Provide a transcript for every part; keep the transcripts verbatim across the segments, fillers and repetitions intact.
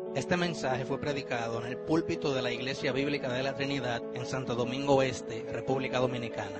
Este mensaje fue predicado en el púlpito de la Iglesia Bíblica de la Trinidad en Santo Domingo Este, República Dominicana.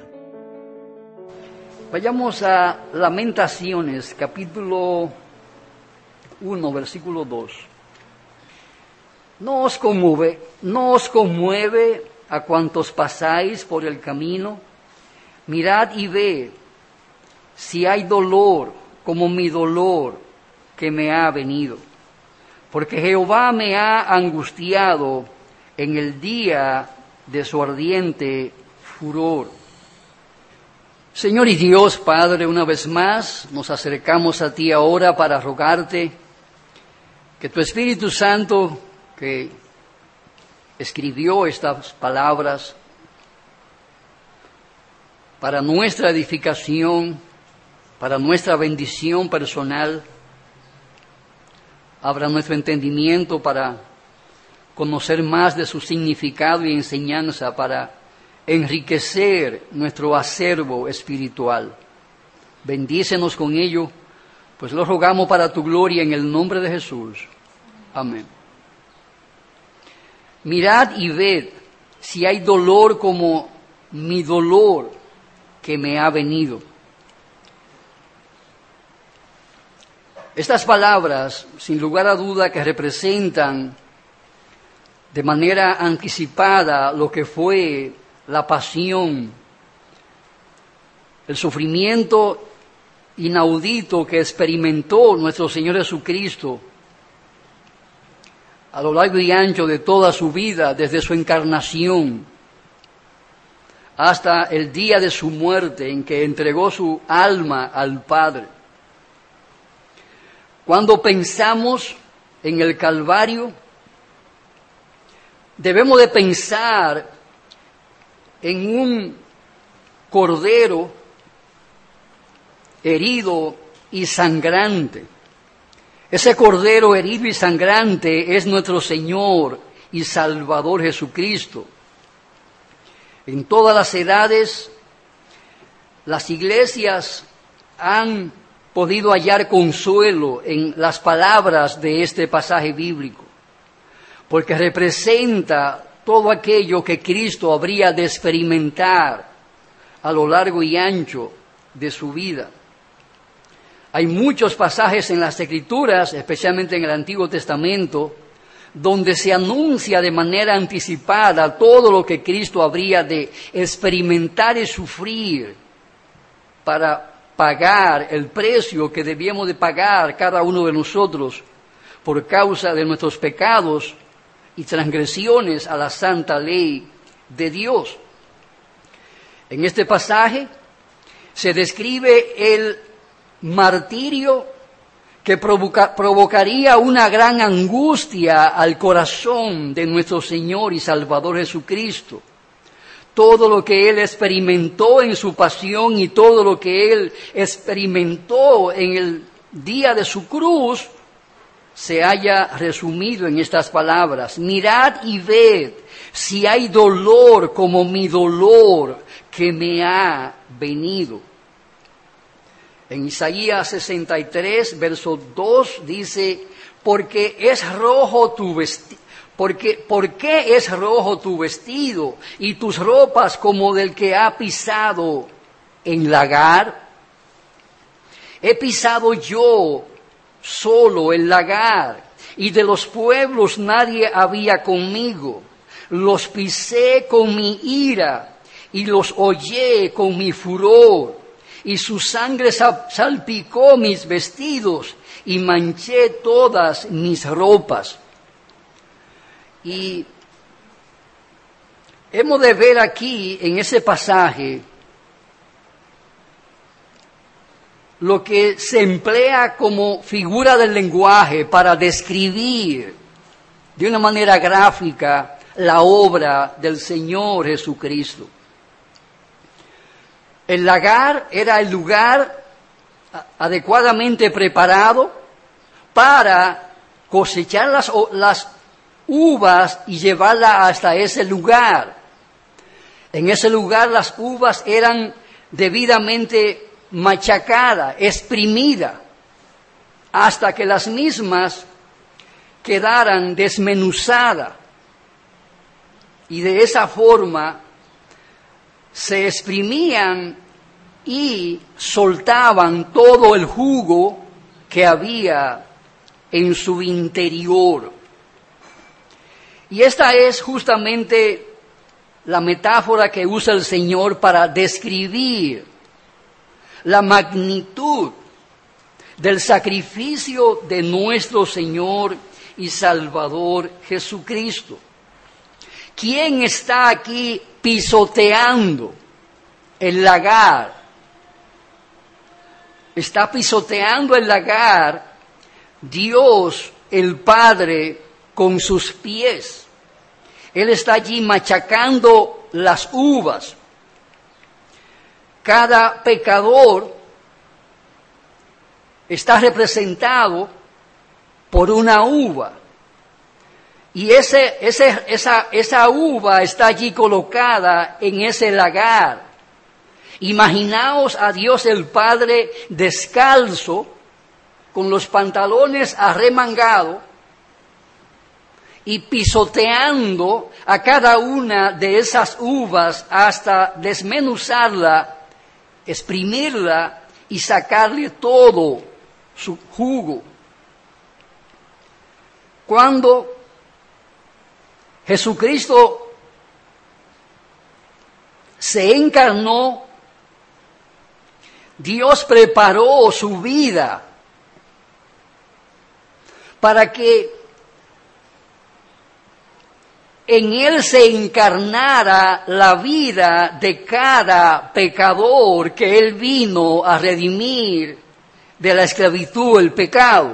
Vayamos a Lamentaciones, capítulo uno, versículo dos. No os conmueve, no os conmueve a cuantos pasáis por el camino. Mirad y ved si hay dolor como mi dolor que me ha venido. Porque Jehová me ha angustiado en el día de su ardiente furor. Señor y Dios, Padre, una vez más nos acercamos a ti ahora para rogarte que tu Espíritu Santo, que escribió estas palabras para nuestra edificación, para nuestra bendición personal, abra nuestro entendimiento para conocer más de su significado y enseñanza, para enriquecer nuestro acervo espiritual. Bendícenos con ello, pues lo rogamos para tu gloria en el nombre de Jesús. Amén. Mirad y ved si hay dolor como mi dolor que me ha venido. Estas palabras, sin lugar a duda, que representan de manera anticipada lo que fue la pasión, el sufrimiento inaudito que experimentó nuestro Señor Jesucristo a lo largo y ancho de toda su vida, desde su encarnación hasta el día de su muerte, en que entregó su alma al Padre. Cuando pensamos en el Calvario, debemos de pensar en un cordero herido y sangrante. Ese cordero herido y sangrante es nuestro Señor y Salvador Jesucristo. En todas las edades, las iglesias han podido hallar consuelo en las palabras de este pasaje bíblico, porque representa todo aquello que Cristo habría de experimentar a lo largo y ancho de su vida. Hay muchos pasajes en las Escrituras, especialmente en el Antiguo Testamento, donde se anuncia de manera anticipada todo lo que Cristo habría de experimentar y sufrir para pagar el precio que debíamos de pagar cada uno de nosotros por causa de nuestros pecados y transgresiones a la santa ley de Dios. En este pasaje se describe el martirio que provoca, provocaría una gran angustia al corazón de nuestro Señor y Salvador Jesucristo. Todo lo que Él experimentó en su pasión y todo lo que Él experimentó en el día de su cruz se haya resumido en estas palabras. Mirad y ved si hay dolor como mi dolor que me ha venido. En Isaías sesenta y tres, verso dos, dice, porque es rojo tu vestido. Porque, ¿por qué es rojo tu vestido y tus ropas como del que ha pisado en lagar? He pisado yo solo el lagar, y de los pueblos nadie había conmigo. Los pisé con mi ira y los hollé con mi furor, y su sangre salpicó mis vestidos y manché todas mis ropas. Y hemos de ver aquí, en ese pasaje, lo que se emplea como figura del lenguaje para describir de una manera gráfica la obra del Señor Jesucristo. El lagar era el lugar adecuadamente preparado para cosechar las, las uvas y llevarlas hasta ese lugar. En ese lugar las uvas eran debidamente machacadas, exprimidas, hasta que las mismas quedaran desmenuzadas y de esa forma se exprimían y soltaban todo el jugo que había en su interior. Y esta es justamente la metáfora que usa el Señor para describir la magnitud del sacrificio de nuestro Señor y Salvador Jesucristo. ¿Quién está aquí pisoteando el lagar? Está pisoteando el lagar Dios el Padre con sus pies. Él está allí machacando las uvas. Cada pecador está representado por una uva. Y ese, ese, esa, esa uva está allí colocada en ese lagar. Imaginaos a Dios el Padre descalzo, con los pantalones arremangados, y pisoteando a cada una de esas uvas hasta desmenuzarla, exprimirla y sacarle todo su jugo. Cuando Jesucristo se encarnó, Dios preparó su vida para que en Él se encarnara la vida de cada pecador que Él vino a redimir de la esclavitud, el pecado.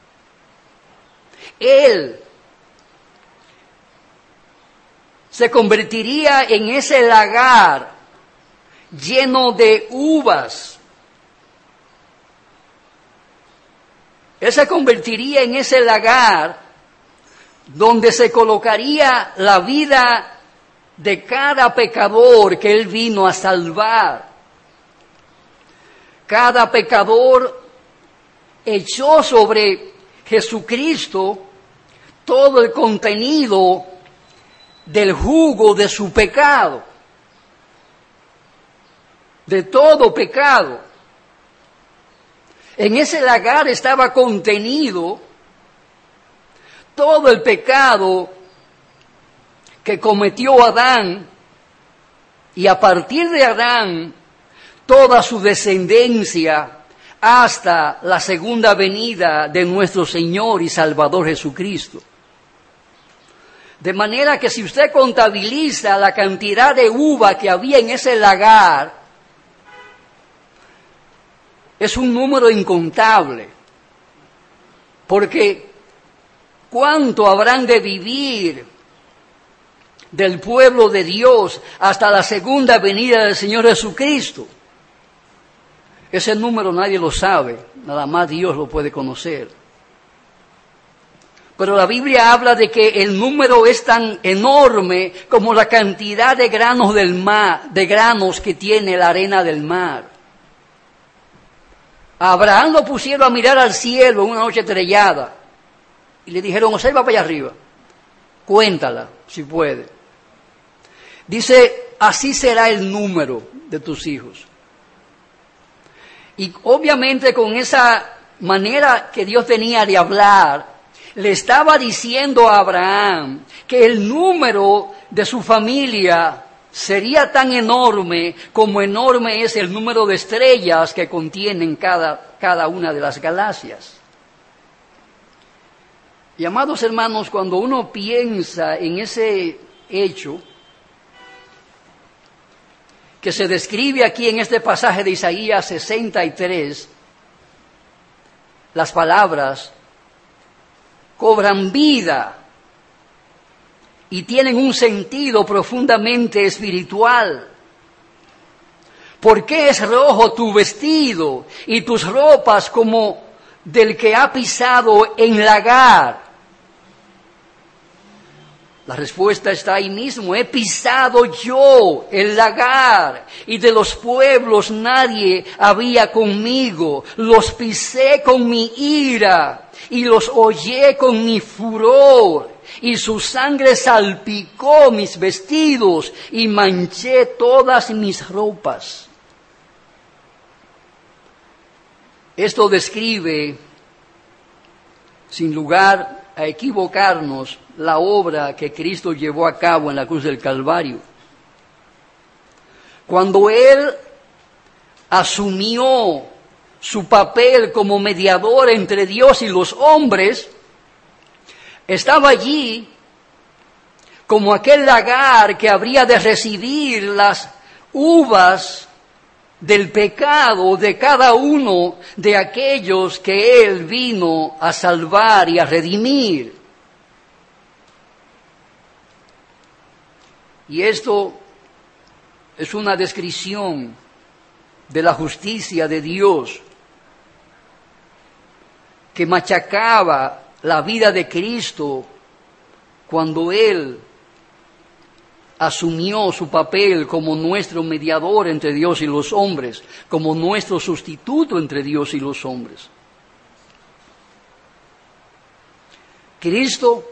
Él se convertiría en ese lagar lleno de uvas. Él se convertiría en ese lagar donde se colocaría la vida de cada pecador que Él vino a salvar. Cada pecador echó sobre Jesucristo todo el contenido del jugo de su pecado, de todo pecado. En ese lagar estaba contenido todo el pecado que cometió Adán, y a partir de Adán, toda su descendencia hasta la segunda venida de nuestro Señor y Salvador Jesucristo. De manera que si usted contabiliza la cantidad de uva que había en ese lagar, es un número incontable, porque ¿cuánto habrán de vivir del pueblo de Dios hasta la segunda venida del Señor Jesucristo? Ese número nadie lo sabe, nada más Dios lo puede conocer. Pero la Biblia habla de que el número es tan enorme como la cantidad de granos del mar, de granos que tiene la arena del mar. A Abraham lo pusieron a mirar al cielo en una noche estrellada. Y le dijeron, observa para allá arriba, cuéntala, si puede. Dice, así será el número de tus hijos. Y obviamente con esa manera que Dios tenía de hablar, le estaba diciendo a Abraham que el número de su familia sería tan enorme como enorme es el número de estrellas que contienen cada, cada una de las galaxias. Y amados hermanos, cuando uno piensa en ese hecho que se describe aquí en este pasaje de Isaías sesenta y tres, las palabras cobran vida y tienen un sentido profundamente espiritual. ¿Por qué es rojo tu vestido y tus ropas como del que ha pisado en lagar? La respuesta está ahí mismo. He pisado yo el lagar, y de los pueblos nadie había conmigo. Los pisé con mi ira y los hollé con mi furor, y su sangre salpicó mis vestidos, y manché todas mis ropas. Esto describe, sin lugar a equivocarnos, la obra que Cristo llevó a cabo en la cruz del Calvario. Cuando Él asumió su papel como mediador entre Dios y los hombres, estaba allí como aquel lagar que habría de recibir las uvas del pecado de cada uno de aquellos que Él vino a salvar y a redimir. Y esto es una descripción de la justicia de Dios que machacaba la vida de Cristo cuando Él asumió su papel como nuestro mediador entre Dios y los hombres, como nuestro sustituto entre Dios y los hombres. Cristo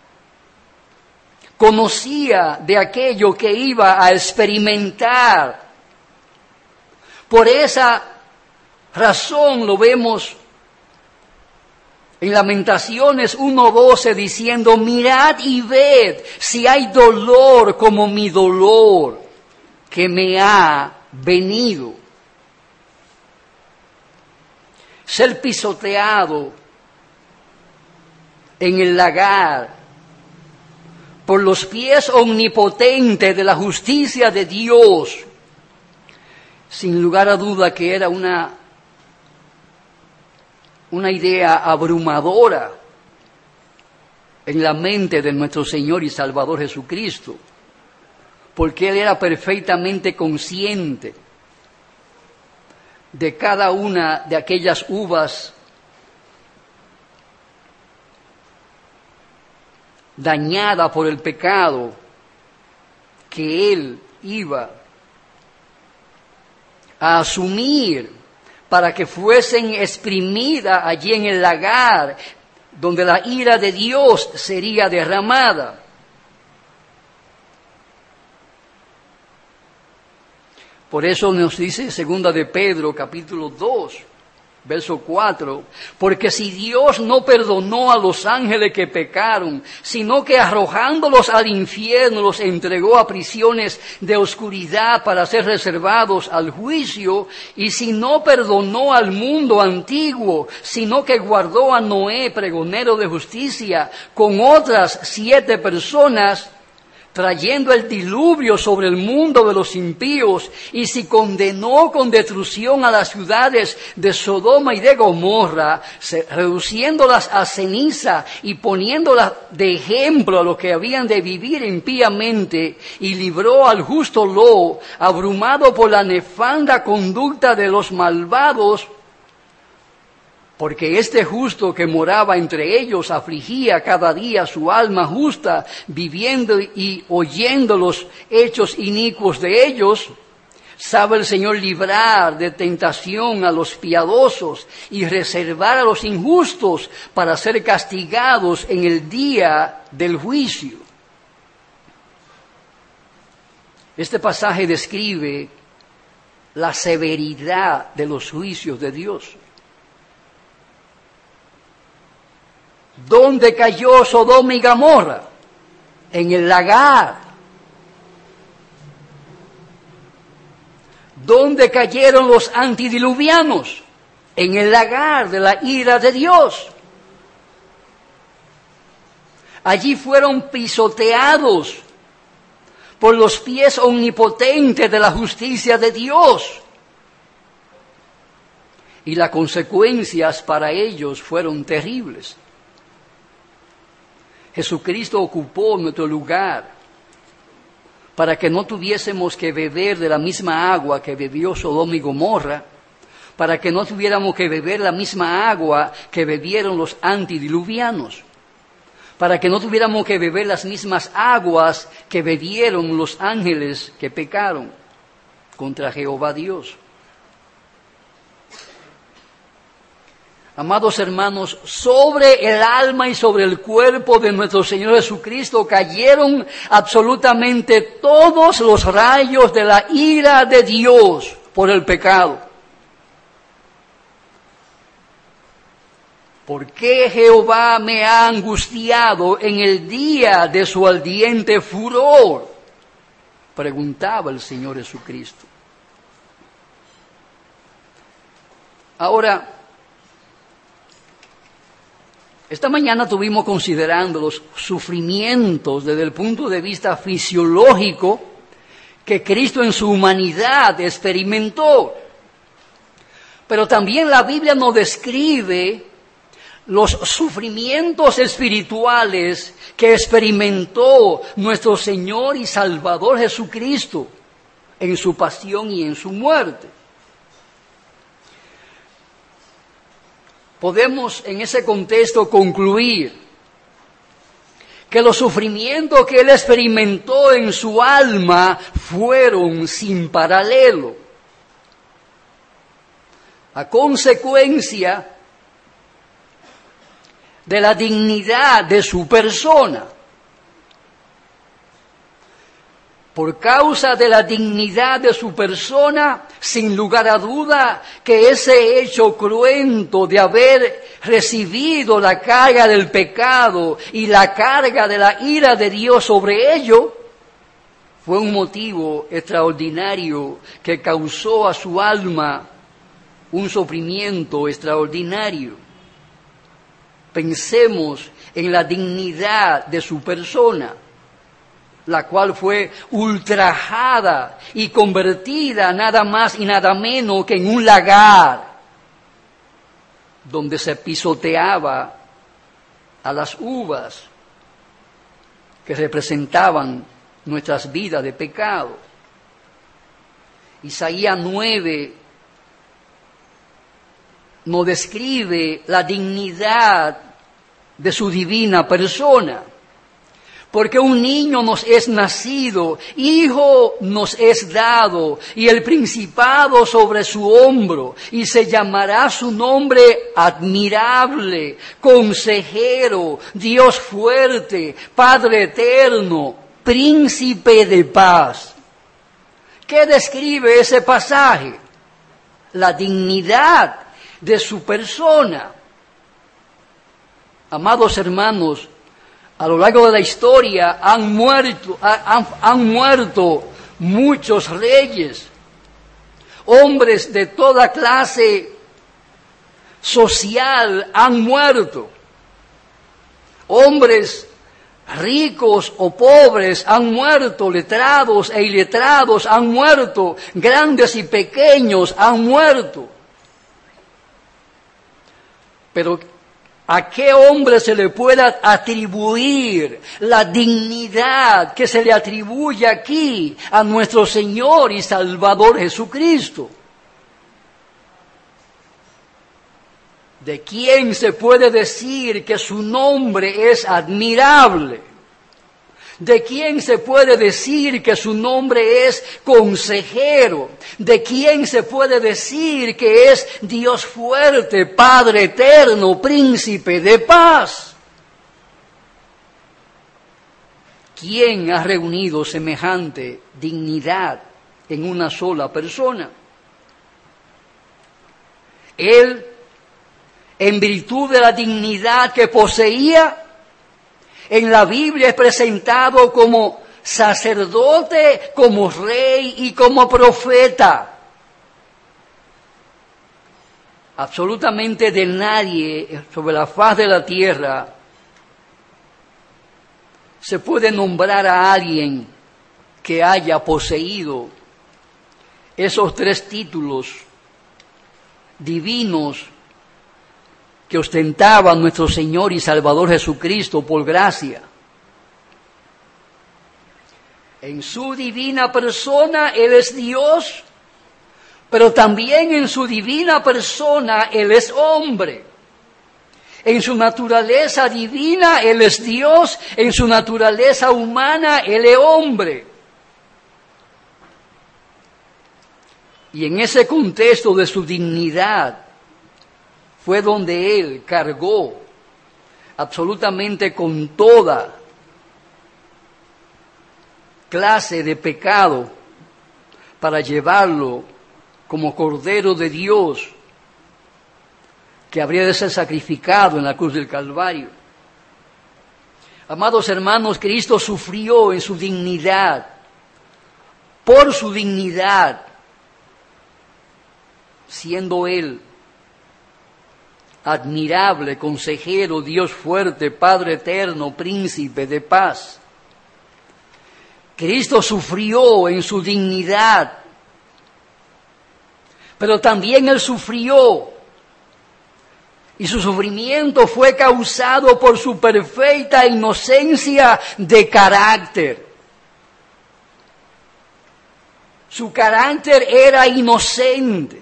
conocía de aquello que iba a experimentar. Por esa razón lo vemos en Lamentaciones uno doce diciendo, mirad y ved si hay dolor como mi dolor que me ha venido. Ser pisoteado en el lagar por los pies omnipotentes de la justicia de Dios, sin lugar a duda que era una una idea abrumadora en la mente de nuestro Señor y Salvador Jesucristo, porque Él era perfectamente consciente de cada una de aquellas uvas dañadas por el pecado que Él iba a asumir para que fuesen exprimidas allí en el lagar, donde la ira de Dios sería derramada. Por eso nos dice segunda de Pedro, capítulo dos, verso cuatro, porque si Dios no perdonó a los ángeles que pecaron, sino que arrojándolos al infierno los entregó a prisiones de oscuridad para ser reservados al juicio, y si no perdonó al mundo antiguo, sino que guardó a Noé, pregonero de justicia, con otras siete personas, trayendo el diluvio sobre el mundo de los impíos, y si condenó con destrucción a las ciudades de Sodoma y de Gomorra, reduciéndolas a ceniza y poniéndolas de ejemplo a los que habían de vivir impíamente, y libró al justo Lot, abrumado por la nefanda conducta de los malvados, porque este justo que moraba entre ellos afligía cada día su alma justa, viviendo y oyendo los hechos inicuos de ellos. Sabe el Señor librar de tentación a los piadosos y reservar a los injustos para ser castigados en el día del juicio. Este pasaje describe la severidad de los juicios de Dios. ¿Dónde cayó Sodoma y Gomorra? En el lagar. ¿Dónde cayeron los antidiluvianos? En el lagar de la ira de Dios. Allí fueron pisoteados por los pies omnipotentes de la justicia de Dios. Y las consecuencias para ellos fueron terribles. Jesucristo ocupó nuestro lugar para que no tuviésemos que beber de la misma agua que bebió Sodoma y Gomorra, para que no tuviéramos que beber la misma agua que bebieron los antidiluvianos, para que no tuviéramos que beber las mismas aguas que bebieron los ángeles que pecaron contra Jehová Dios. Amados hermanos, sobre el alma y sobre el cuerpo de nuestro Señor Jesucristo cayeron absolutamente todos los rayos de la ira de Dios por el pecado. ¿Por qué Jehová me ha angustiado en el día de su ardiente furor? Preguntaba el Señor Jesucristo. Ahora, esta mañana estuvimos considerando los sufrimientos desde el punto de vista fisiológico que Cristo en su humanidad experimentó. Pero también la Biblia nos describe los sufrimientos espirituales que experimentó nuestro Señor y Salvador Jesucristo en su pasión y en su muerte. Podemos en ese contexto concluir que los sufrimientos que Él experimentó en su alma fueron sin paralelo. A consecuencia de la dignidad de su persona. Por causa de la dignidad de su persona, sin lugar a duda que ese hecho cruento de haber recibido la carga del pecado y la carga de la ira de Dios sobre ello, fue un motivo extraordinario que causó a su alma un sufrimiento extraordinario. Pensemos en la dignidad de su persona, la cual fue ultrajada y convertida nada más y nada menos que en un lagar, donde se pisoteaba a las uvas que representaban nuestras vidas de pecado. Isaías nueve nos describe la dignidad de su divina persona. Porque un niño nos es nacido, hijo nos es dado, y el principado sobre su hombro, y se llamará su nombre admirable, consejero, Dios fuerte, Padre eterno, príncipe de paz. ¿Qué describe ese pasaje? La dignidad de su persona. Amados hermanos, a lo largo de la historia han muerto, han, han muerto muchos reyes, hombres de toda clase social han muerto, hombres ricos o pobres han muerto, letrados e iletrados han muerto, grandes y pequeños han muerto. Pero ¿a qué hombre se le pueda atribuir la dignidad que se le atribuye aquí a nuestro Señor y Salvador Jesucristo? ¿De quién se puede decir que su nombre es admirable? ¿De quién se puede decir que su nombre es consejero? ¿De quién se puede decir que es Dios fuerte, Padre eterno, príncipe de paz? ¿Quién ha reunido semejante dignidad en una sola persona? Él, en virtud de la dignidad que poseía, en la Biblia es presentado como sacerdote, como rey y como profeta. Absolutamente de nadie sobre la faz de la tierra se puede nombrar a alguien que haya poseído esos tres títulos divinos que ostentaba nuestro Señor y Salvador Jesucristo por gracia. En su divina persona Él es Dios, pero también en su divina persona Él es hombre. En su naturaleza divina Él es Dios, en su naturaleza humana Él es hombre. Y en ese contexto de su dignidad fue donde Él cargó absolutamente con toda clase de pecado para llevarlo como Cordero de Dios que habría de ser sacrificado en la cruz del Calvario. Amados hermanos, Cristo sufrió en su dignidad, por su dignidad, siendo Él admirable, consejero, Dios fuerte, Padre eterno, príncipe de paz. Cristo sufrió en su dignidad, pero también Él sufrió, y su sufrimiento fue causado por su perfecta inocencia de carácter. Su carácter era inocente.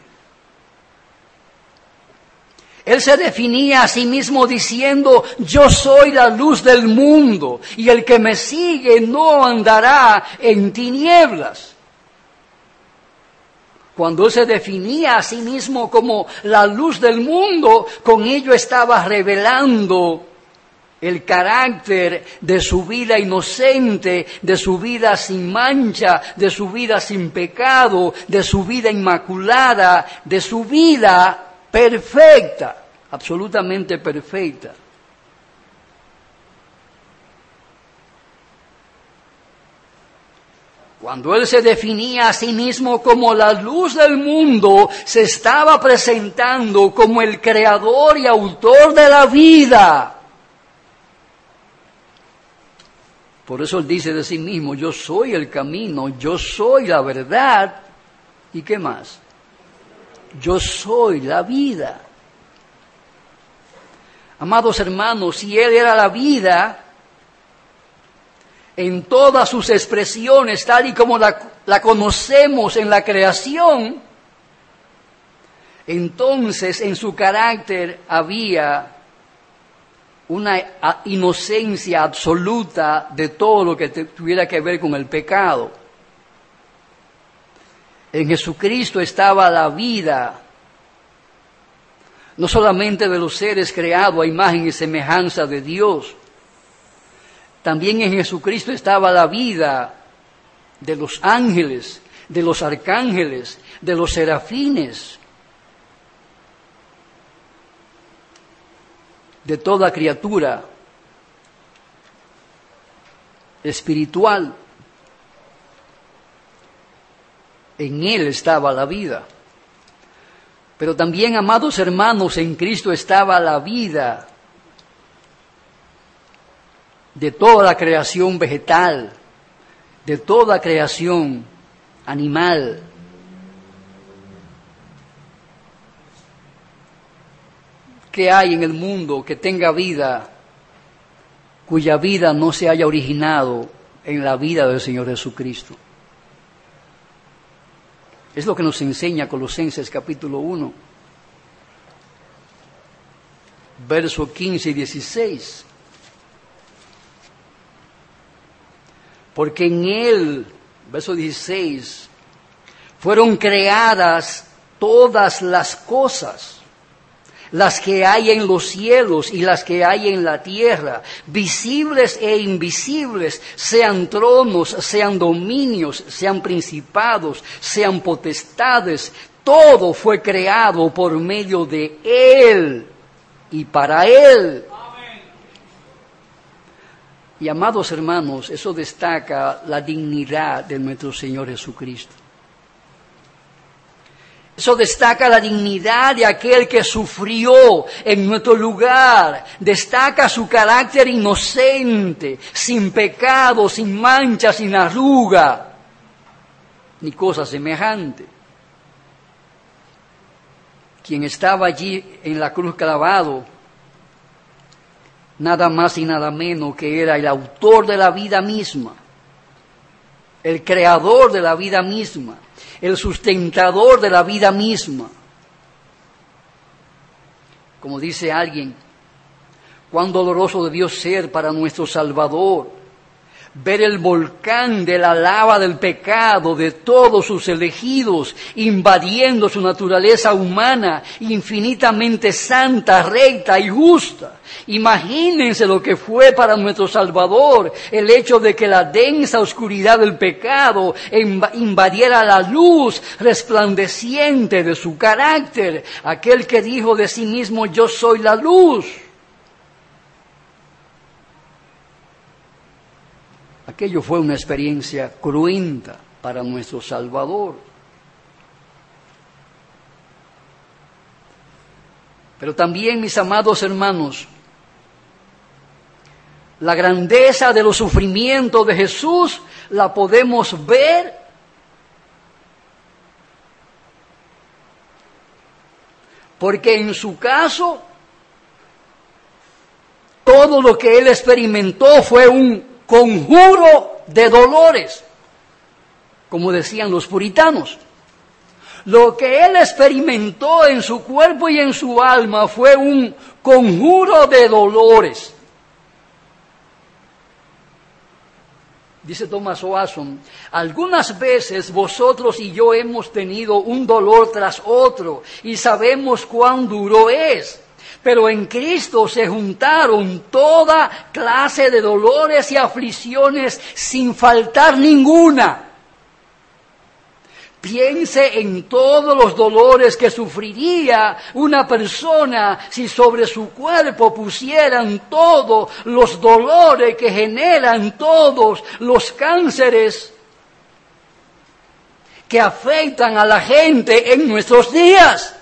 Él se definía a sí mismo diciendo: yo soy la luz del mundo, y el que me sigue no andará en tinieblas. Cuando Él se definía a sí mismo como la luz del mundo, con ello estaba revelando el carácter de su vida inocente, de su vida sin mancha, de su vida sin pecado, de su vida inmaculada, de su vida perfecta, absolutamente perfecta. Cuando Él se definía a sí mismo como la luz del mundo, se estaba presentando como el creador y autor de la vida. Por eso Él dice de sí mismo: yo soy el camino, yo soy la verdad, ¿y qué más? Yo soy la vida. Amados hermanos, si Él era la vida en todas sus expresiones, tal y como la, la conocemos en la creación, entonces en su carácter había una inocencia absoluta de todo lo que tuviera que ver con el pecado. En Jesucristo estaba la vida, no solamente de los seres creados a imagen y semejanza de Dios, también en Jesucristo estaba la vida de los ángeles, de los arcángeles, de los serafines, de toda criatura espiritual. En Él estaba la vida. Pero también, amados hermanos, en Cristo estaba la vida de toda la creación vegetal, de toda creación animal. ¿Qué hay en el mundo que tenga vida, cuya vida no se haya originado en la vida del Señor Jesucristo? Es lo que nos enseña Colosenses capítulo uno, versos quince y dieciséis. Porque en Él, verso dieciséis, fueron creadas todas las cosas, las que hay en los cielos y las que hay en la tierra, visibles e invisibles, sean tronos, sean dominios, sean principados, sean potestades. Todo fue creado por medio de Él y para Él. Y amados hermanos, eso destaca la dignidad de nuestro Señor Jesucristo. Eso destaca la dignidad de aquel que sufrió en nuestro lugar. Destaca su carácter inocente, sin pecado, sin mancha, sin arruga, ni cosa semejante. Quien estaba allí en la cruz clavado, nada más y nada menos que era el autor de la vida misma, el creador de la vida misma, el sustentador de la vida misma. Como dice alguien, cuán doloroso debió ser para nuestro Salvador ver el volcán de la lava del pecado de todos sus elegidos invadiendo su naturaleza humana infinitamente santa, recta y justa. Imagínense lo que fue para nuestro Salvador el hecho de que la densa oscuridad del pecado invadiera la luz resplandeciente de su carácter, aquel que dijo de sí mismo: yo soy la luz. Aquello fue una experiencia cruenta para nuestro Salvador. Pero también, mis amados hermanos, la grandeza de los sufrimientos de Jesús la podemos ver porque en su caso todo lo que él experimentó fue un conjuro de dolores, como decían los puritanos. Lo que él experimentó en su cuerpo y en su alma fue un conjuro de dolores. Dice Thomas Watson: algunas veces vosotros y yo hemos tenido un dolor tras otro y sabemos cuán duro es. Pero en Cristo se juntaron toda clase de dolores y aflicciones sin faltar ninguna. Piense en todos los dolores que sufriría una persona si sobre su cuerpo pusieran todos los dolores que generan todos los cánceres que afectan a la gente en nuestros días.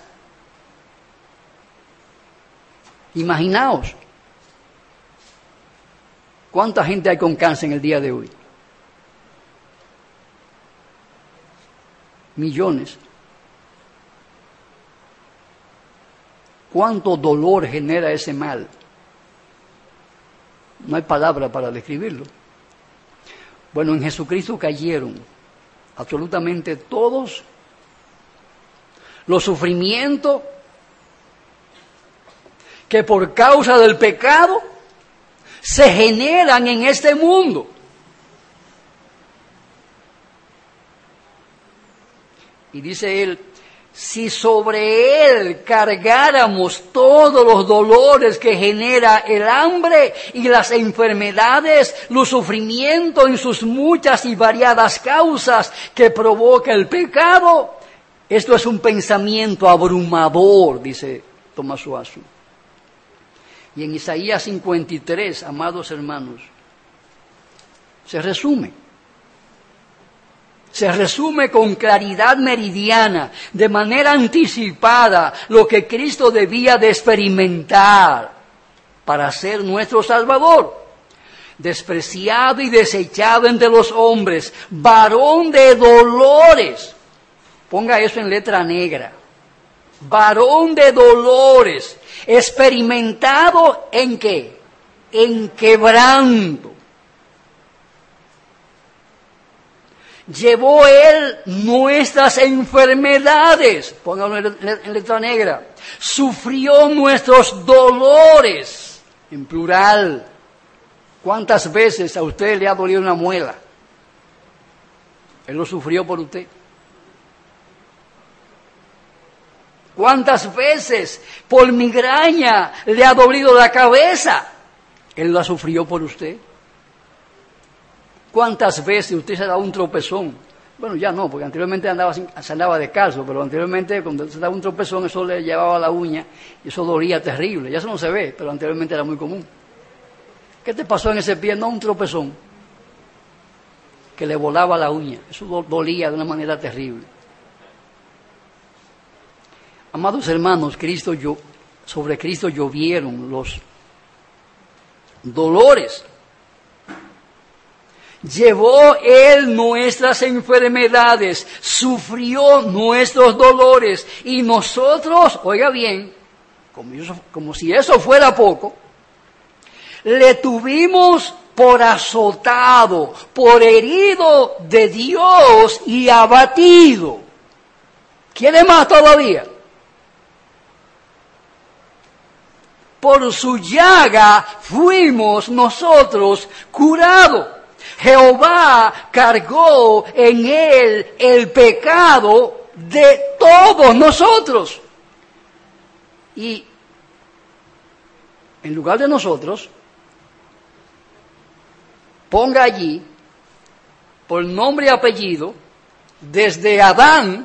Imaginaos, ¿cuánta gente hay con cáncer en el día de hoy? Millones. ¿Cuánto dolor genera ese mal? No hay palabra para describirlo. Bueno, en Jesucristo cayeron absolutamente todos los sufrimientos que por causa del pecado se generan en este mundo. Y dice él: si sobre él cargáramos todos los dolores que genera el hambre y las enfermedades, los sufrimientos en sus muchas y variadas causas que provoca el pecado, esto es un pensamiento abrumador, dice Thomas Watson. Y en Isaías cincuenta y tres, amados hermanos, se resume. Se resume con claridad meridiana, de manera anticipada, lo que Cristo debía de experimentar para ser nuestro Salvador. Despreciado y desechado entre los hombres, varón de dolores. Ponga eso en letra negra. Varón de dolores, experimentado ¿en qué? En quebranto. Llevó él nuestras enfermedades, póngalo en letra negra. Sufrió nuestros dolores, en plural. ¿Cuántas veces a usted le ha dolido una muela? Él lo sufrió por usted. ¿Cuántas veces por migraña le ha dolido la cabeza? Él la sufrió por usted. ¿Cuántas veces usted se ha dado un tropezón? Bueno, ya no, porque anteriormente andaba sin, se andaba descalzo, pero anteriormente cuando se daba un tropezón eso le llevaba la uña y eso dolía terrible. Ya eso no se ve, pero anteriormente era muy común. ¿Qué te pasó en ese pie? No, un tropezón que le volaba la uña. Eso dolía de una manera terrible. Amados hermanos, Cristo yo, sobre Cristo llovieron los dolores. Llevó él nuestras enfermedades, sufrió nuestros dolores y nosotros, oiga bien, como, eso, como si eso fuera poco, le tuvimos por azotado, por herido de Dios y abatido. ¿Quiere más todavía? Por su llaga fuimos nosotros curados. Jehová cargó en él el pecado de todos nosotros. Y en lugar de nosotros, ponga allí, por nombre y apellido, desde Adán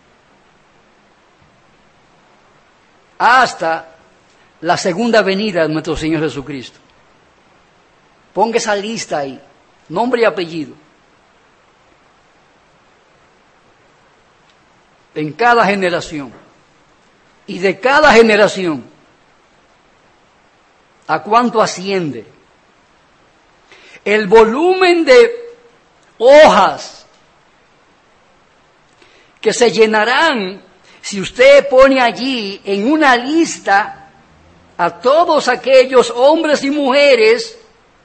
hasta la segunda venida de nuestro Señor Jesucristo. Ponga esa lista ahí, nombre y apellido. En cada generación. Y de cada generación, ¿a cuánto asciende? El volumen de hojas que se llenarán si usted pone allí en una lista a todos aquellos hombres y mujeres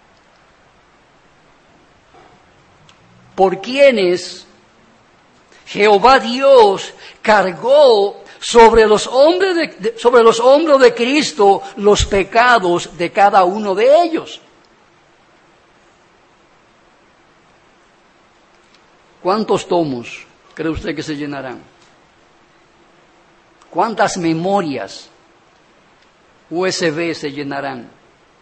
por quienes Jehová Dios cargó sobre los hombres de, de, sobre los hombros de Cristo los pecados de cada uno de ellos. ¿Cuántos tomos cree usted que se llenarán? ¿Cuántas memorias U S B se llenarán?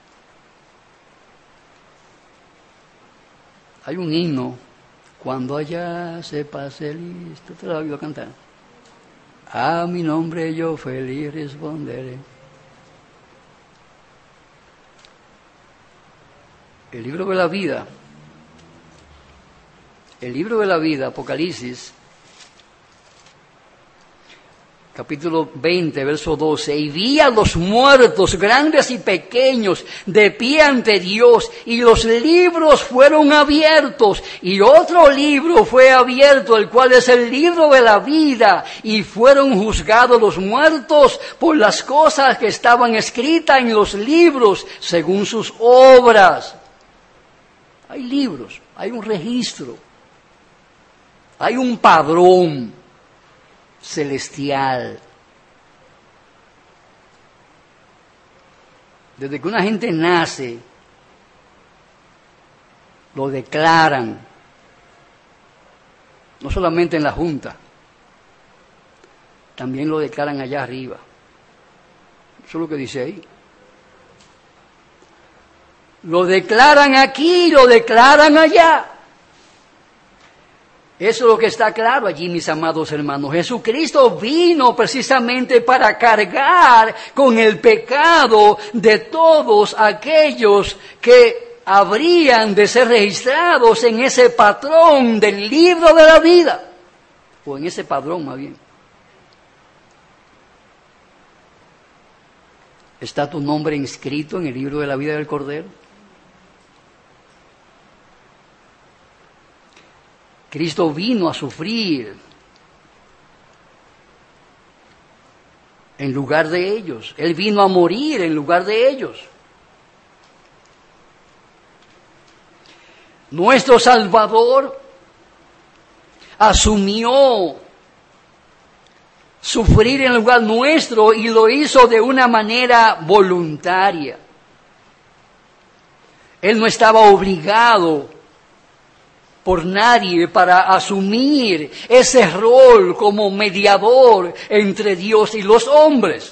Hay un himno, cuando allá se pase listo, ¿te lo has oído cantar? A mi nombre yo feliz responderé. El libro de la vida, el libro de la vida, Apocalipsis, capítulo veinte, verso doce, y vi a los muertos, grandes y pequeños, de pie ante Dios, y los libros fueron abiertos, y otro libro fue abierto, el cual es el libro de la vida, y fueron juzgados los muertos por las cosas que estaban escritas en los libros, según sus obras. Hay libros, hay un registro, hay un padrón celestial. Desde que una gente nace, lo declaran, no solamente en la Junta, también lo declaran allá arriba. Eso es lo que dice ahí. Lo declaran aquí, lo declaran allá. Eso es lo que está claro allí, mis amados hermanos. Jesucristo vino precisamente para cargar con el pecado de todos aquellos que habrían de ser registrados en ese patrón del libro de la vida. O en ese padrón, más bien. ¿Está tu nombre inscrito en el libro de la vida del Cordero? Cristo vino a sufrir en lugar de ellos. Él vino a morir en lugar de ellos. Nuestro Salvador asumió sufrir en lugar nuestro y lo hizo de una manera voluntaria. Él no estaba obligado por nadie para asumir ese rol como mediador entre Dios y los hombres.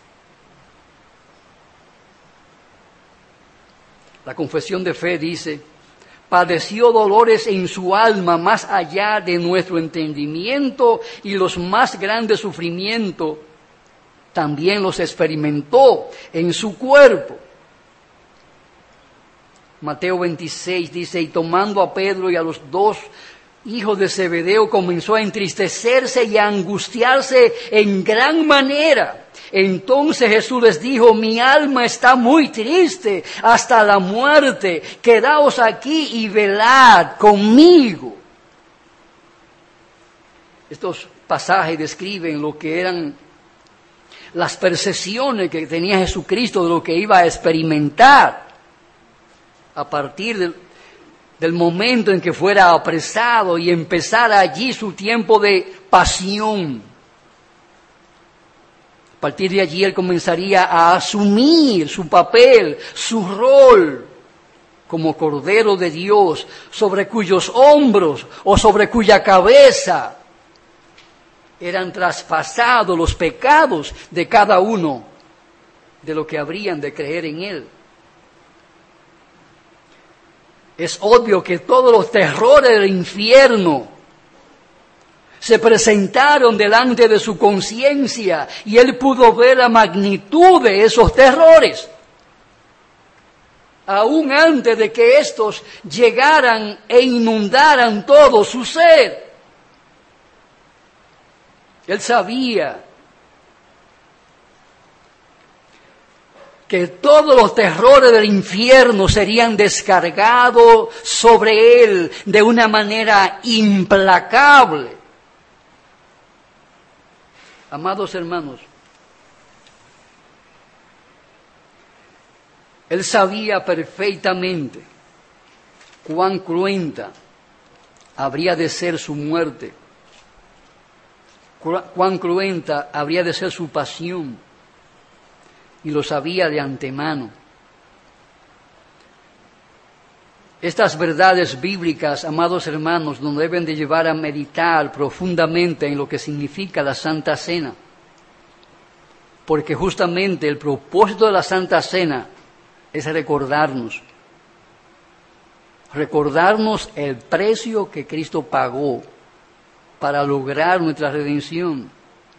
La confesión de fe dice, padeció dolores en su alma más allá de nuestro entendimiento y los más grandes sufrimientos también los experimentó en su cuerpo. Mateo veintiséis dice, y tomando a Pedro y a los dos hijos de Zebedeo, comenzó a entristecerse y a angustiarse en gran manera. Entonces Jesús les dijo, mi alma está muy triste hasta la muerte, quedaos aquí y velad conmigo. Estos pasajes describen lo que eran las percepciones que tenía Jesucristo de lo que iba a experimentar a partir del, del momento en que fuera apresado y empezara allí su tiempo de pasión. A partir de allí él comenzaría a asumir su papel, su rol como Cordero de Dios, sobre cuyos hombros o sobre cuya cabeza eran traspasados los pecados de cada uno de los que habrían de creer en Él. Es obvio que todos los terrores del infierno se presentaron delante de su conciencia y Él pudo ver la magnitud de esos terrores, aún antes de que estos llegaran e inundaran todo su ser. Él sabía que todos los terrores del infierno serían descargados sobre Él de una manera implacable. Amados hermanos, Él sabía perfectamente cuán cruenta habría de ser su muerte, cuán cruenta habría de ser su pasión, y lo sabía de antemano. Estas verdades bíblicas, amados hermanos, nos deben de llevar a meditar profundamente en lo que significa la Santa Cena, porque justamente el propósito de la Santa Cena es recordarnos, recordarnos el precio que Cristo pagó para lograr nuestra redención.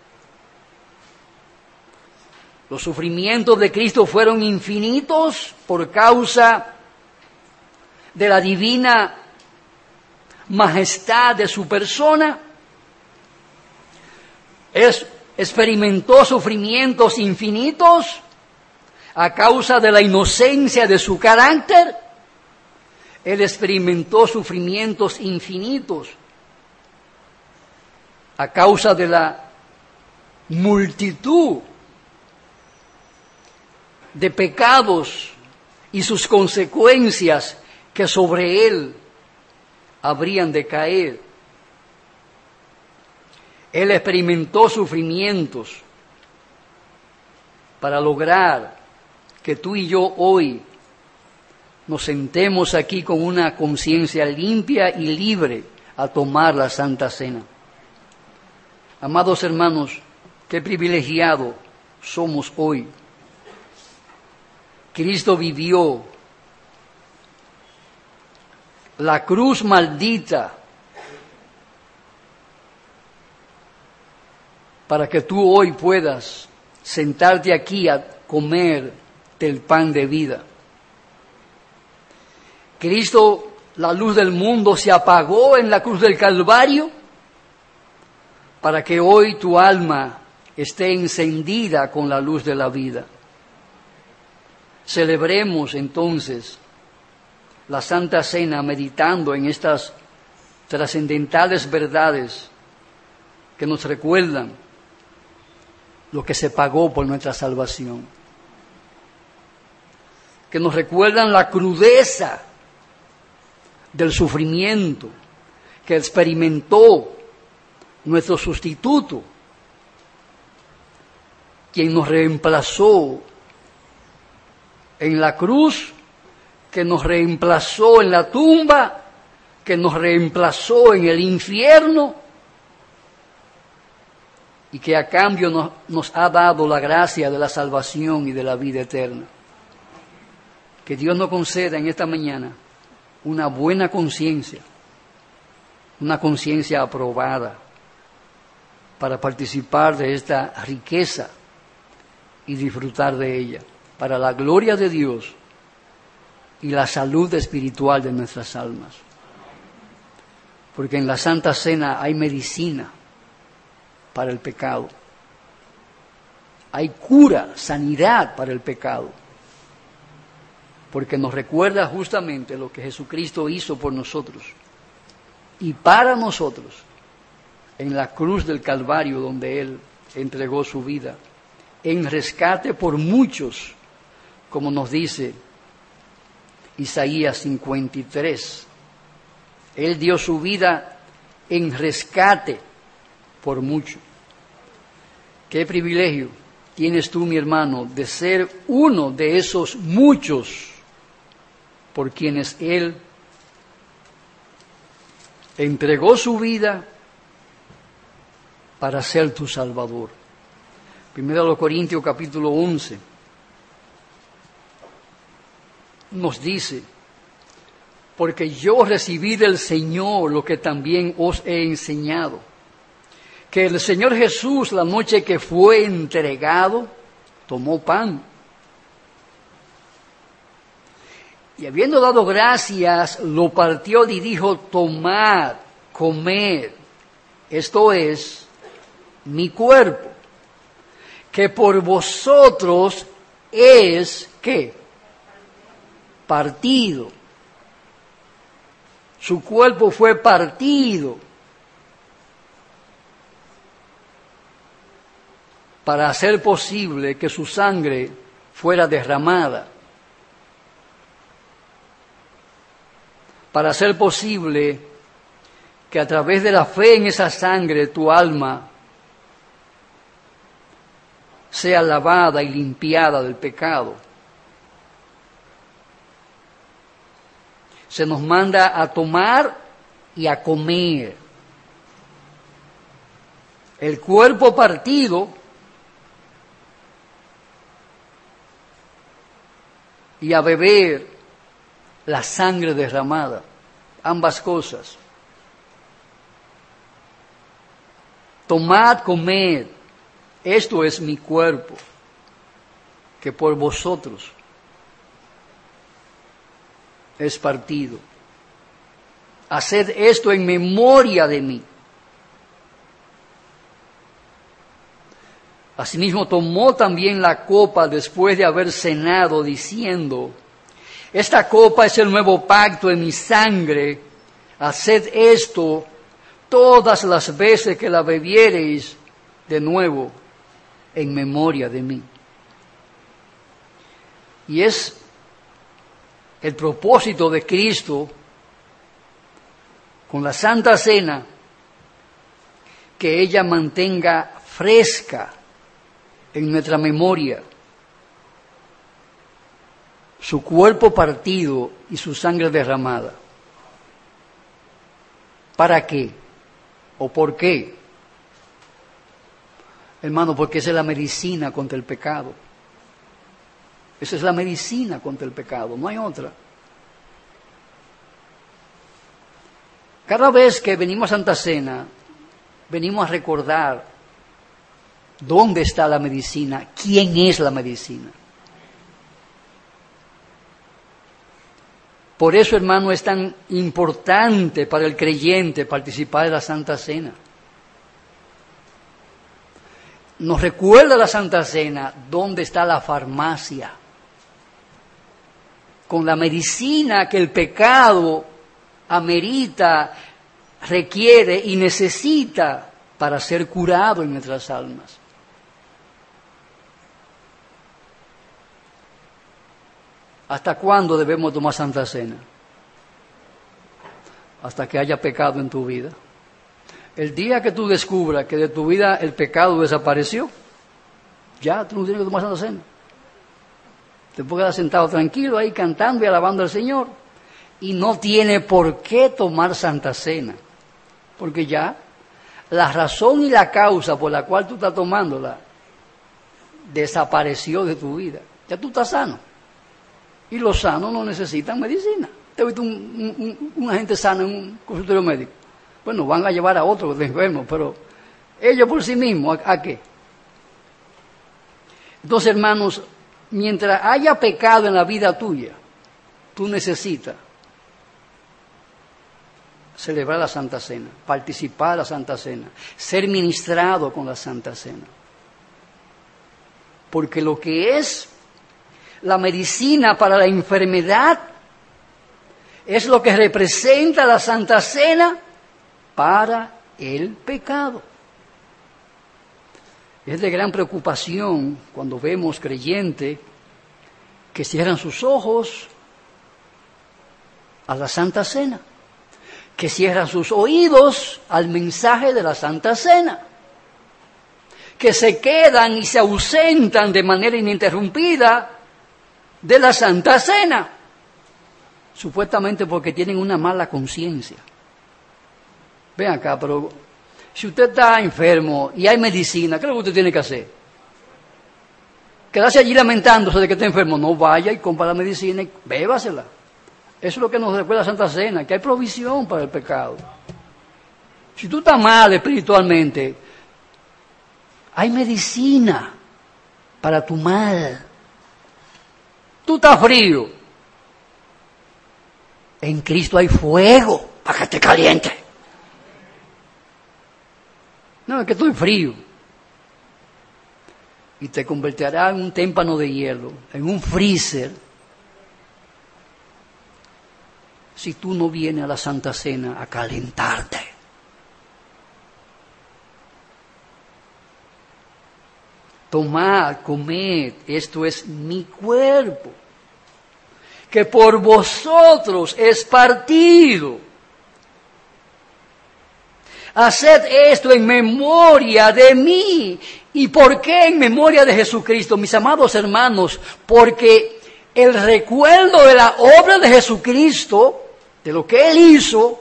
Los sufrimientos de Cristo fueron infinitos por causa de la divina majestad de su persona. Él experimentó sufrimientos infinitos a causa de la inocencia de su carácter. Él experimentó sufrimientos infinitos a causa de la multitud de pecados y sus consecuencias que sobre Él habrían de caer. Él experimentó sufrimientos para lograr que tú y yo hoy nos sentemos aquí con una conciencia limpia y libre a tomar la Santa Cena. Amados hermanos, qué privilegiados somos hoy. Cristo vivió la cruz maldita para que tú hoy puedas sentarte aquí a comer del pan de vida. Cristo, la luz del mundo, se apagó en la cruz del Calvario para que hoy tu alma esté encendida con la luz de la vida. Celebremos entonces la Santa Cena meditando en estas trascendentales verdades que nos recuerdan lo que se pagó por nuestra salvación, que nos recuerdan la crudeza del sufrimiento que experimentó nuestro sustituto, quien nos reemplazó en la cruz, que nos reemplazó en la tumba, que nos reemplazó en el infierno y que a cambio nos, nos ha dado la gracia de la salvación y de la vida eterna. Que Dios nos conceda en esta mañana una buena conciencia, una conciencia aprobada para participar de esta riqueza y disfrutar de ella, para la gloria de Dios y la salud espiritual de nuestras almas. Porque en la Santa Cena hay medicina para el pecado, hay cura, sanidad para el pecado, porque nos recuerda justamente lo que Jesucristo hizo por nosotros y para nosotros en la cruz del Calvario, donde Él entregó su vida en rescate por muchos, como nos dice Isaías cincuenta y tres. Él dio su vida en rescate por muchos. Qué privilegio tienes tú, mi hermano, de ser uno de esos muchos por quienes Él entregó su vida para ser tu Salvador. Primero a los Corintios capítulo once nos dice: porque yo recibí del Señor lo que también os he enseñado, que el Señor Jesús, la noche que fue entregado, tomó pan, y habiendo dado gracias, lo partió y dijo: tomad, comed, esto es mi cuerpo, que por vosotros es, ¿qué? Partido. Su cuerpo fue partido para hacer posible que su sangre fuera derramada, para hacer posible que a través de la fe en esa sangre tu alma sea lavada y limpiada del pecado. Se nos manda a tomar y a comer. El cuerpo partido y a beber la sangre derramada. Ambas cosas. Tomad, comed. Esto es mi cuerpo, que por vosotros es partido. Haced esto en memoria de mí. Asimismo tomó también la copa después de haber cenado, diciendo: esta copa es el nuevo pacto en mi sangre. Haced esto todas las veces que la bebiereis de nuevo en memoria de mí. Y es el propósito de Cristo con la Santa Cena que ella mantenga fresca en nuestra memoria su cuerpo partido y su sangre derramada. ¿Para qué? ¿O por qué? Hermano, porque esa es la medicina contra el pecado. Esa es la medicina contra el pecado, no hay otra. Cada vez que venimos a Santa Cena, venimos a recordar dónde está la medicina, quién es la medicina. Por eso, hermano, es tan importante para el creyente participar de la Santa Cena. Nos recuerda la Santa Cena dónde está la farmacia, con la medicina que el pecado amerita, requiere y necesita para ser curado en nuestras almas. ¿Hasta cuándo debemos tomar Santa Cena? Hasta que haya pecado en tu vida. El día que tú descubras que de tu vida el pecado desapareció, ya tú no tienes que tomar Santa Cena. Te puedes quedar sentado tranquilo ahí cantando y alabando al Señor. Y no tiene por qué tomar Santa Cena. Porque ya la razón y la causa por la cual tú estás tomándola desapareció de tu vida. Ya tú estás sano. Y los sanos no necesitan medicina. ¿Te has visto un, un, un, una gente sana en un consultorio médico? Bueno, van a llevar a otro que enfermo, pero ellos por sí mismos, ¿a, a qué? Entonces, hermanos, mientras haya pecado en la vida tuya, tú necesitas celebrar la Santa Cena, participar de la Santa Cena, ser ministrado con la Santa Cena. Porque lo que es la medicina para la enfermedad es lo que representa la Santa Cena para el pecado. Es de gran preocupación cuando vemos creyentes que cierran sus ojos a la Santa Cena, que cierran sus oídos al mensaje de la Santa Cena, que se quedan y se ausentan de manera ininterrumpida de la Santa Cena. supuestamente porque tienen una mala conciencia. Ven acá, pero si usted está enfermo y hay medicina, ¿qué es lo que usted tiene que hacer? Quedarse allí lamentándose de que está enfermo. No, vaya y compra la medicina y bébasela. Eso es lo que nos recuerda Santa Cena, que hay provisión para el pecado. Si tú estás mal espiritualmente, hay medicina para tu mal. Tú estás frío. En Cristo hay fuego para que te caliente. No, es que estoy frío. Y te convertirá en un témpano de hielo, en un freezer, si tú no vienes a la Santa Cena a calentarte. Tomad, comed, esto es mi cuerpo, que por vosotros es partido. Haced esto en memoria de mí. ¿Y por qué en memoria de Jesucristo, mis amados hermanos? Porque el recuerdo de la obra de Jesucristo, de lo que Él hizo,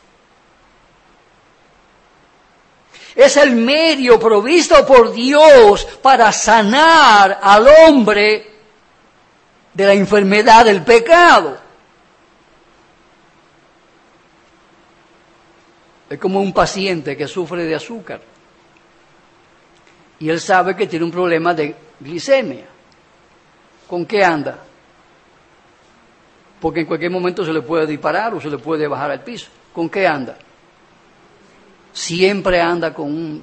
es el medio provisto por Dios para sanar al hombre de la enfermedad del pecado. Es como un paciente que sufre de azúcar y él sabe que tiene un problema de glicemia. ¿Con qué anda? Porque en cualquier momento se le puede disparar o se le puede bajar al piso. ¿Con qué anda? Siempre anda con un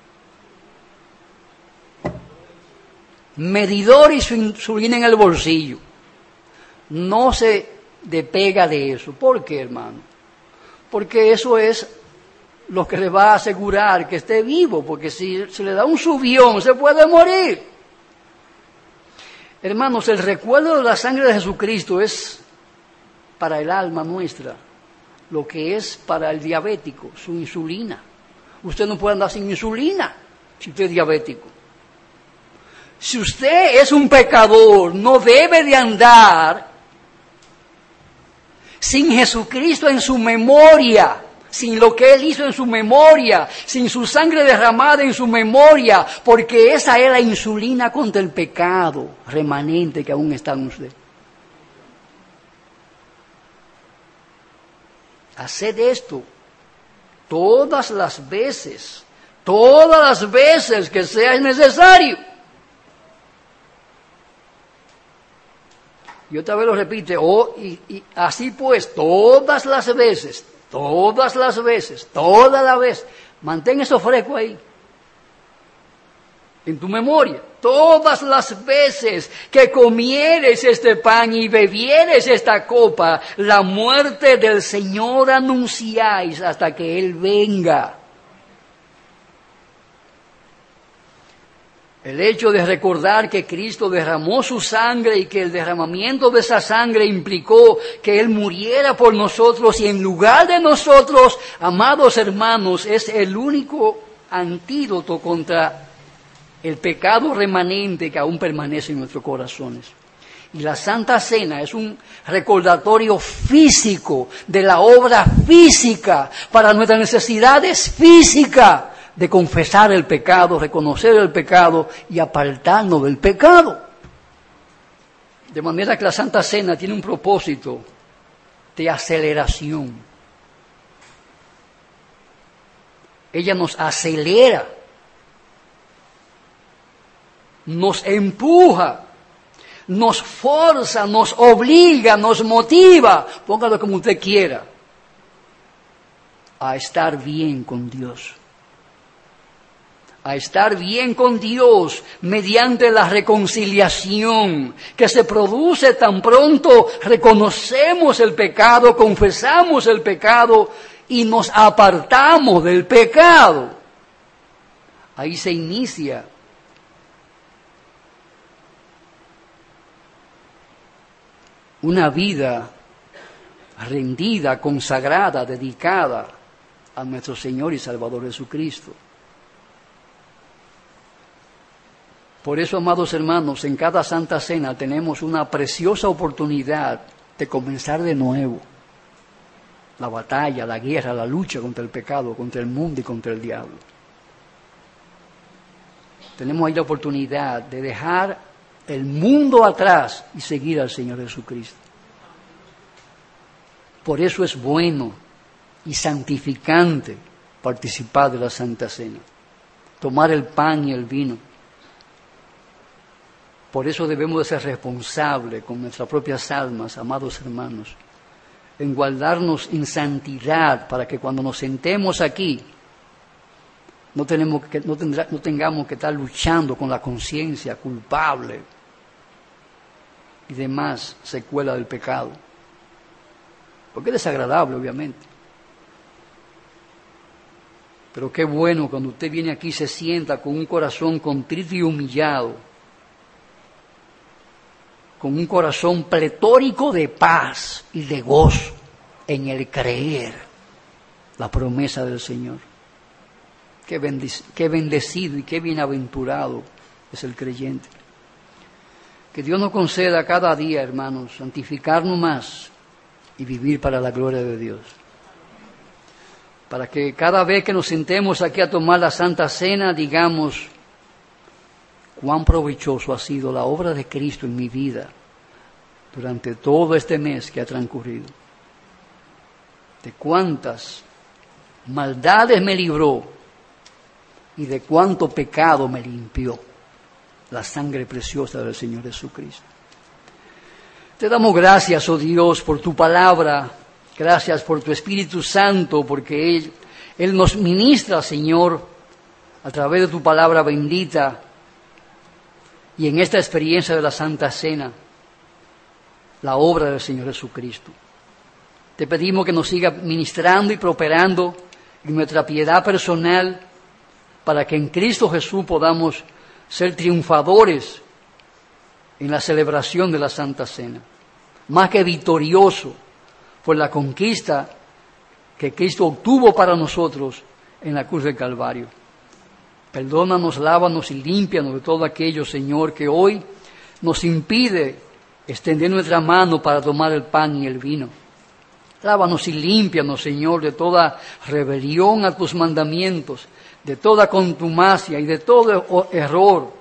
medidor y su insulina en el bolsillo. No se despega de eso. ¿Por qué, hermano? Porque eso es lo que le va a asegurar que esté vivo, porque si se le da un subión, se puede morir. Hermanos, el recuerdo de la sangre de Jesucristo es para el alma nuestra lo que es para el diabético, su insulina. Usted no puede andar sin insulina si usted es diabético. Si usted es un pecador, no debe de andar sin Jesucristo en su memoria, sin lo que Él hizo en su memoria, sin su sangre derramada en su memoria, porque esa es la insulina contra el pecado remanente que aún está en usted. Haced esto todas las veces, todas las veces que sea necesario. Y otra vez lo repite, oh, y, y así pues, todas las veces, todas las veces, toda la vez, mantén eso fresco ahí, en tu memoria. Todas las veces que comieres este pan y bebieres esta copa, la muerte del Señor anunciáis hasta que Él venga. El hecho de recordar que Cristo derramó su sangre y que el derramamiento de esa sangre implicó que Él muriera por nosotros y en lugar de nosotros, amados hermanos, es el único antídoto contra el pecado remanente que aún permanece en nuestros corazones. Y la Santa Cena es un recordatorio físico de la obra física para nuestras necesidades físicas de confesar el pecado, reconocer el pecado y apartarnos del pecado. De manera que la Santa Cena tiene un propósito de aceleración. Ella nos acelera, nos empuja, nos forza, nos obliga, nos motiva, póngalo como usted quiera, a estar bien con Dios. A estar bien con Dios mediante la reconciliación que se produce tan pronto reconocemos el pecado, confesamos el pecado y nos apartamos del pecado. Ahí se inicia una vida rendida, consagrada, dedicada a nuestro Señor y Salvador Jesucristo. Por eso, amados hermanos, en cada Santa Cena tenemos una preciosa oportunidad de comenzar de nuevo la batalla, la guerra, la lucha contra el pecado, contra el mundo y contra el diablo. Tenemos ahí la oportunidad de dejar el mundo atrás y seguir al Señor Jesucristo. Por eso es bueno y santificante participar de la Santa Cena, tomar el pan y el vino. Por eso debemos de ser responsables con nuestras propias almas, amados hermanos, en guardarnos en santidad para que cuando nos sentemos aquí no, tenemos que, no, tendrá, no tengamos que estar luchando con la conciencia culpable y demás secuela del pecado. Porque es desagradable, obviamente. Pero qué bueno cuando usted viene aquí y se sienta con un corazón contrito y humillado, con un corazón pletórico de paz y de gozo en el creer la promesa del Señor. Qué bendecido, qué bendecido y qué bienaventurado es el creyente. Que Dios nos conceda cada día, hermanos, santificarnos más y vivir para la gloria de Dios. Para que cada vez que nos sentemos aquí a tomar la Santa Cena, digamos, cuán provechoso ha sido la obra de Cristo en mi vida durante todo este mes que ha transcurrido. De cuántas maldades me libró y de cuánto pecado me limpió la sangre preciosa del Señor Jesucristo. Te damos gracias, oh Dios, por tu palabra. Gracias por tu Espíritu Santo, porque Él, Él nos ministra, Señor, a través de tu palabra bendita y en esta experiencia de la Santa Cena, la obra del Señor Jesucristo. Te pedimos que nos siga ministrando y prosperando en nuestra piedad personal, para que en Cristo Jesús podamos ser triunfadores en la celebración de la Santa Cena, más que victorioso por la conquista que Cristo obtuvo para nosotros en la cruz del Calvario. Perdónanos, lávanos y límpianos de todo aquello, Señor, que hoy nos impide extender nuestra mano para tomar el pan y el vino. Lávanos y límpianos, Señor, de toda rebelión a tus mandamientos, de toda contumacia y de todo error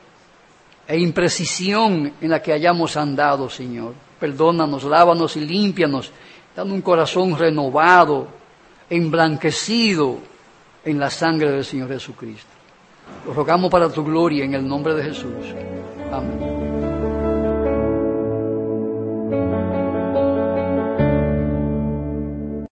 e imprecisión en la que hayamos andado, Señor. Perdónanos, lávanos y límpianos, dando un corazón renovado, emblanquecido en la sangre del Señor Jesucristo. Lo rogamos para tu gloria en el nombre de Jesús. Amén.